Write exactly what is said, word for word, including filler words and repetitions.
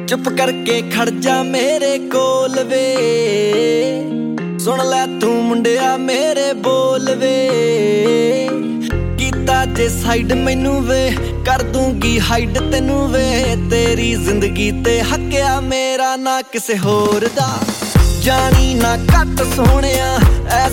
चुप करके खड़ जा मेरे कोल वे, सुन लै तू मुंडिया मेरे बोल वे। कीता जे साइड मैनू वे, कर दूंगी हाइड तेनू वे। तेरी जिंदगी ते हक्या मेरा ना किसे होर दा, जानी ना घट सोहणिया